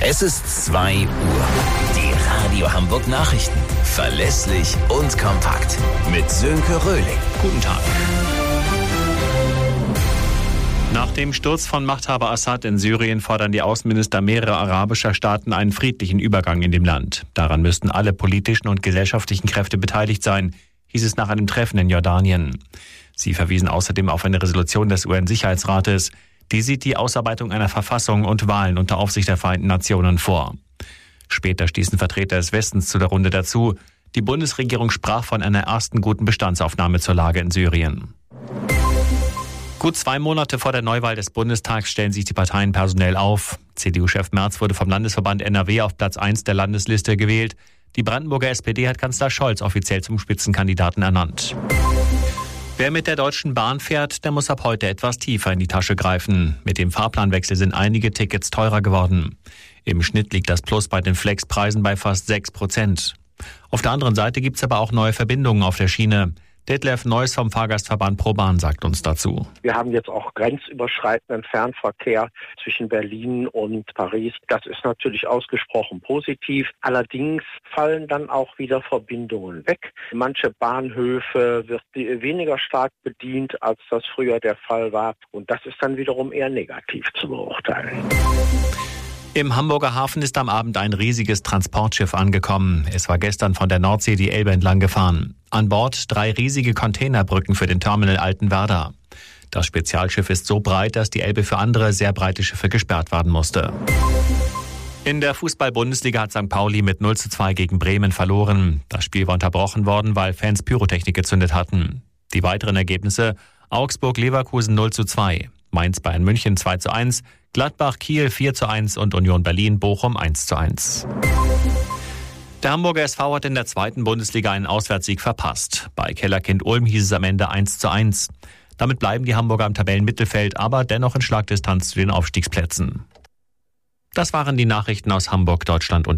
Es ist 2 Uhr. Die Radio Hamburg Nachrichten. Verlässlich und kompakt. Mit Sönke Röhling. Guten Tag. Nach dem Sturz von Machthaber Assad in Syrien fordern die Außenminister mehrerer arabischer Staaten einen friedlichen Übergang in dem Land. Daran müssten alle politischen und gesellschaftlichen Kräfte beteiligt sein, hieß es nach einem Treffen in Jordanien. Sie verwiesen außerdem auf eine Resolution des UN-Sicherheitsrates, die sieht die Ausarbeitung einer Verfassung und Wahlen unter Aufsicht der Vereinten Nationen vor. Später stießen Vertreter des Westens zu der Runde dazu. Die Bundesregierung sprach von einer ersten guten Bestandsaufnahme zur Lage in Syrien. Gut 2 Monate vor der Neuwahl des Bundestags stellen sich die Parteien personell auf. CDU-Chef Merz wurde vom Landesverband NRW auf Platz 1 der Landesliste gewählt. Die Brandenburger SPD hat Kanzler Scholz offiziell zum Spitzenkandidaten ernannt. Wer mit der Deutschen Bahn fährt, der muss ab heute etwas tiefer in die Tasche greifen. Mit dem Fahrplanwechsel sind einige Tickets teurer geworden. Im Schnitt liegt das Plus bei den Flexpreisen bei fast 6%. Auf der anderen Seite gibt es aber auch neue Verbindungen auf der Schiene. Detlef Neuss vom Fahrgastverband ProBahn sagt uns dazu. Wir haben jetzt auch grenzüberschreitenden Fernverkehr zwischen Berlin und Paris. Das ist natürlich ausgesprochen positiv. Allerdings fallen dann auch wieder Verbindungen weg. Manche Bahnhöfe wird weniger stark bedient, als das früher der Fall war. Und das ist dann wiederum eher negativ zu beurteilen. Im Hamburger Hafen ist am Abend ein riesiges Transportschiff angekommen. Es war gestern von der Nordsee die Elbe entlang gefahren. An Bord 3 riesige Containerbrücken für den Terminal Altenwerder. Das Spezialschiff ist so breit, dass die Elbe für andere sehr breite Schiffe gesperrt werden musste. In der Fußball-Bundesliga hat St. Pauli mit 0:2 gegen Bremen verloren. Das Spiel war unterbrochen worden, weil Fans Pyrotechnik gezündet hatten. Die weiteren Ergebnisse: Augsburg-Leverkusen 0:2, Mainz-Bayern München 2:1, Gladbach-Kiel 4:1 und Union Berlin-Bochum 1:1. Der Hamburger SV hat in der 2. Bundesliga einen Auswärtssieg verpasst. Bei Kellerkind Ulm hieß es am Ende 1:1. Damit bleiben die Hamburger im Tabellenmittelfeld, aber dennoch in Schlagdistanz zu den Aufstiegsplätzen. Das waren die Nachrichten aus Hamburg, Deutschland und